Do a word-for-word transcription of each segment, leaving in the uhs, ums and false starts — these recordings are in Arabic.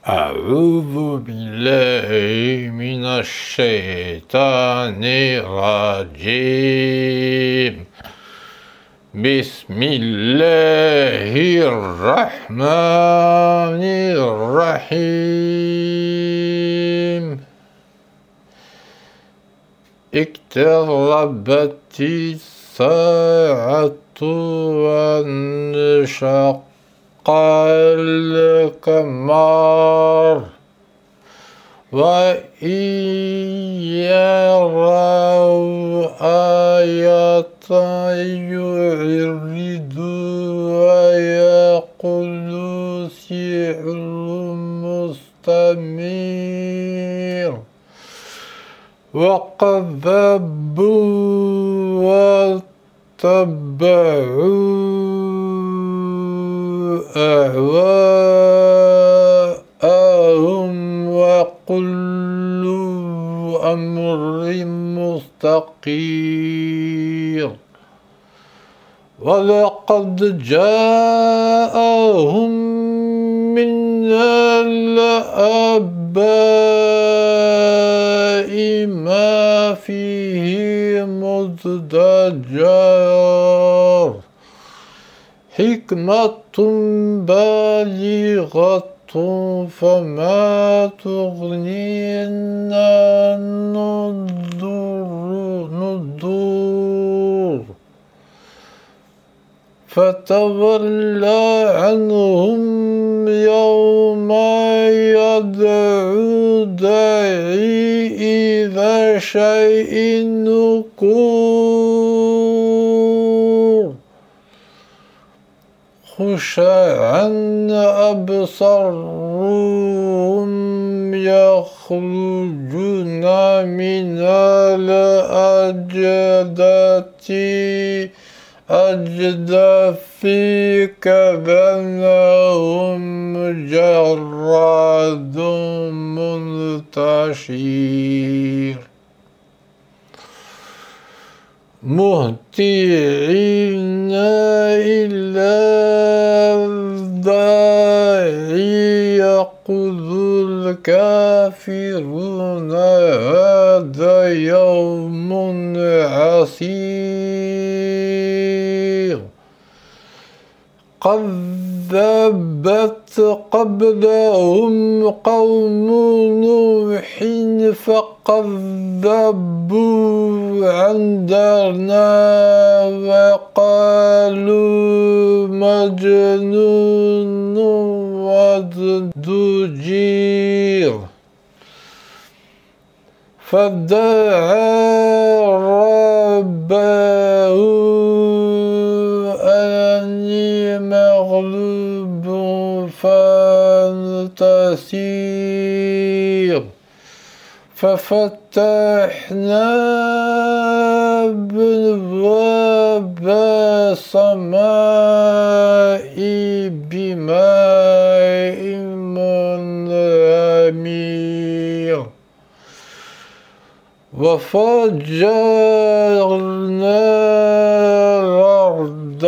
أعوذ بالله من الشيطان الرجيم. بسم الله الرحمن الرحيم. اقتربت الساعة وانشق القمر وإن يروا آية يعرضوا ويقولوا سحر مستمر وكذبوا واتبعوا أهواءهم وكل أمر مستقيم ولقد جاءهم من الآباء ما فيه مزدجر حكمة بالغة فما تغني النذور فتولى عنهم يوم يدعو داعي إلى شيء نكور خشعا أبصارهم يخرجون من الأجداث أجداث كأنهم جراد منتشر مهطعين إلى الداعي يقول الكافرون هذا يوم عسير كذبت قبلهم قوم نوح فكذبوا عبدنا وقالوا مجنون وازدجر فدعا ربه أني مغلوب فانتصر ففتحنا أبواب السماء بماء منهمر وفجرنا الأرض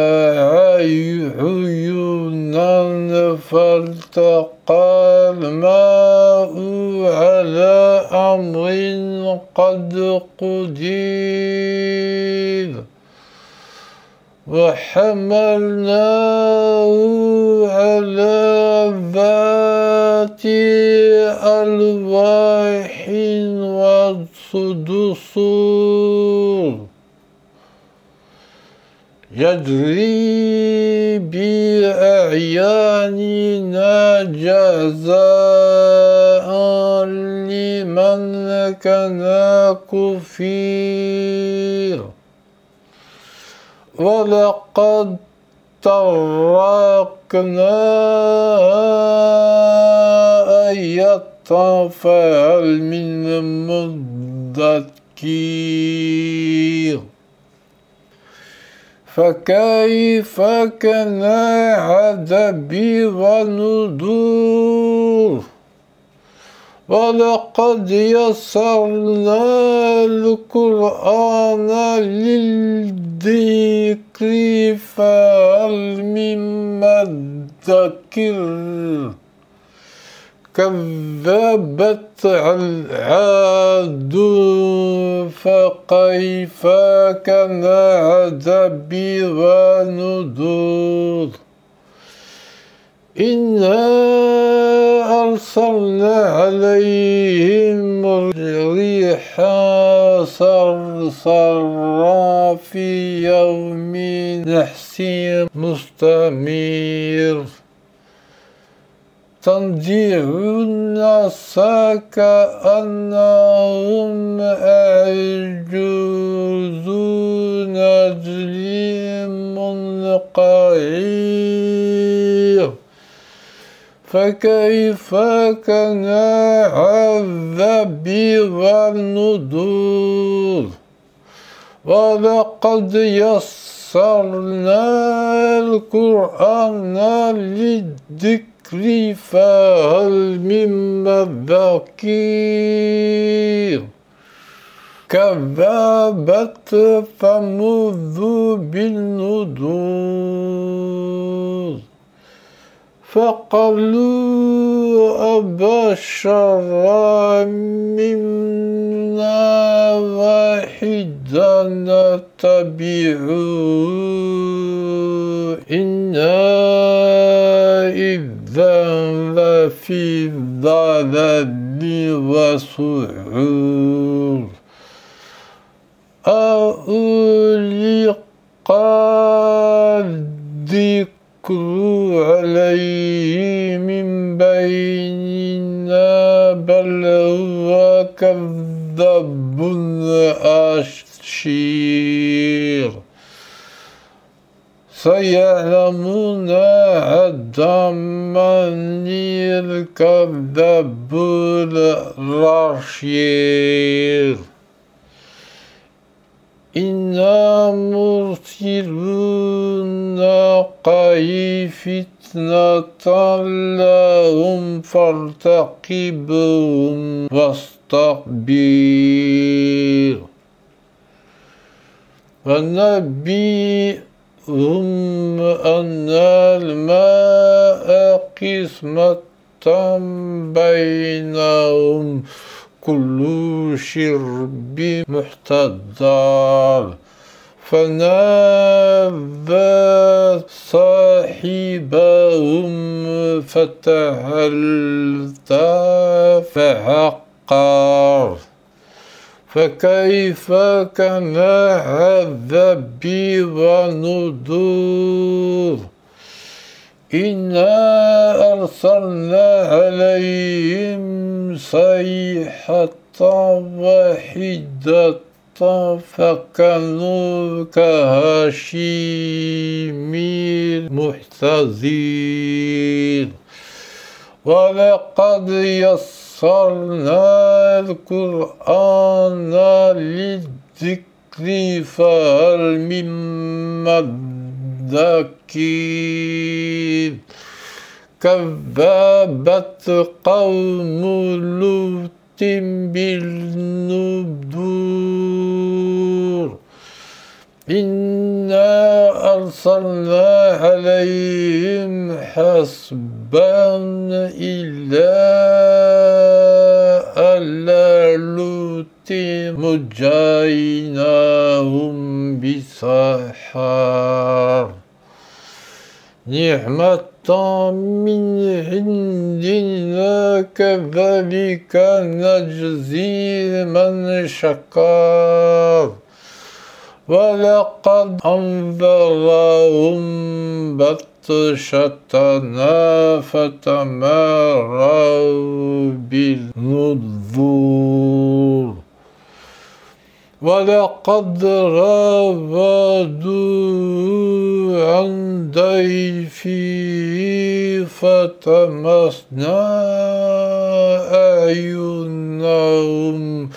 عيونا فالتقى الماء على أمر قد قدر وحملناه على ذات ألواح ودسر يجري بأعيننا جزاء لمن كان كفير ولقد تركنا آية فهل من مدكر فكيف كان عذابي ونذور ولقد يسرنا القرآن للذكر فهل من مدكر كذبت عاد فكيف كان عذابي ونذر إنا أرسلنا عليهم ريحا صرصرا في يوم نحس مستمر تنزع الناس كأنهم أعجوز نخل منقعر فكيف كان عذابي ونذر ولقد يسرنا القرآن للذكر فهل من مدكر كذبت ثمود بالنذر فقالوا أبشرا منا واحدا نتبعه إنا إذا لفي ضلال وسعور ألقى الذكر عليه من بيننا بل هو كذاب أشير سيعلمون غدا من الكذاب الأشير إنا مرسلون قي فتنة لهم فارتقبهم واستكبر ونبئهم أن الماء قسمة بينهم كل شرب محتضر فنادى صاحبهم فتعالى فعقر فكيف كان عذابي ونذر إنا أرسلنا عليهم صيحة واحدة فكانوا كهشيم المحتضر ولقد يسرنا القرآن للذكر فهل من مدكر كذبت قوم لوط بالنذر إنا أرسلنا عليهم حسبا إلا آل لوط نجيناهم بسحر نعمة من عندنا كذلك نجزي من شكر ولقد أنذرهم بطشتنا فتماروا بالنذر ولقد راودوا عن ضيفه فتمسنا أعينهم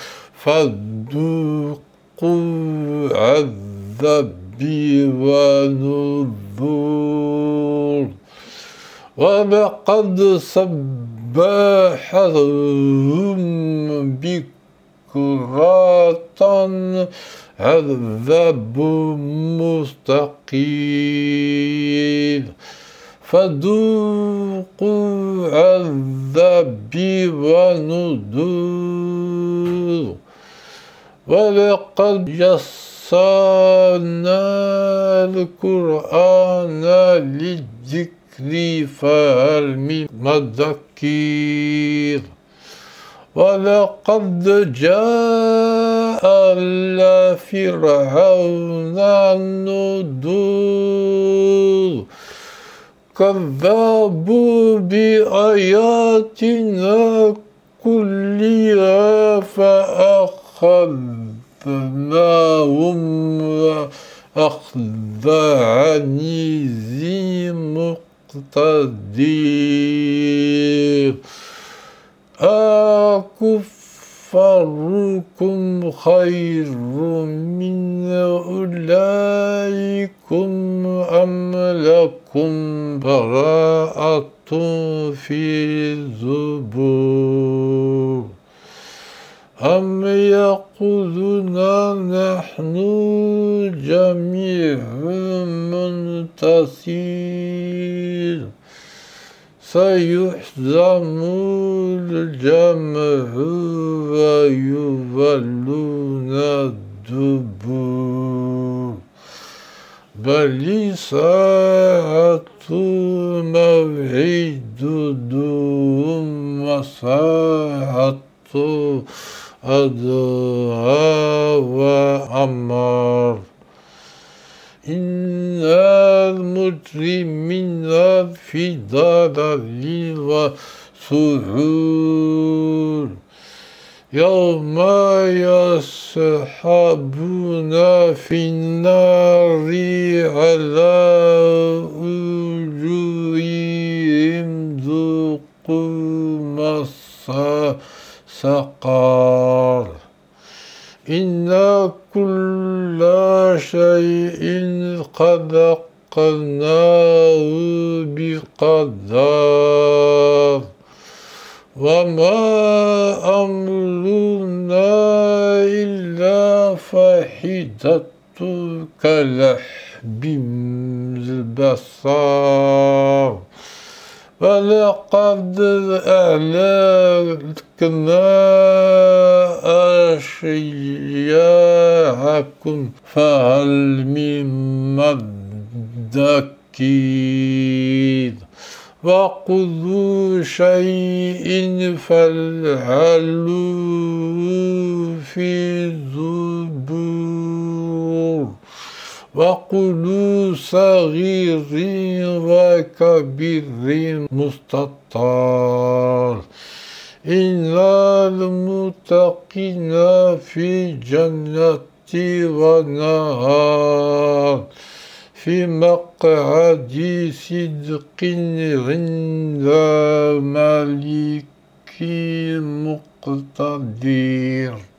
فذوقوا عذابي ونذر ولقد صبحهم بكرة عذاب مستقيم فذوقوا عذابي ونذر ولقد يسرنا القرآن للذكر فهل من مدكر ولقد جاء آل فرعون النذر كذبوا بآياتنا كلها فأخذناهم أخذ عزيز مقتدر أكفركم خير من أولئكم أم لكم براءة في الزبور أم يقولون نحن جميع منتصر سيهزم الجمع ويولون الدبور بل ساعة موعدهم وساعة أدعى وأمر إن المجرمين في ضلال وسعور يوم يسحبون في النار على وجوههم ذوقوا مس سقر إن كل شيء خلقناه بقدر وما أمرنا إلا واحدة كلحب البصر ولقد أهلكنا أشياعكم فهل من مدكر وكل شيء فعلوه في الزبور وكل صغير وكبير مستطر إن المتقين في جنة ونهار في مقعد صدق عند ملك مقتدر.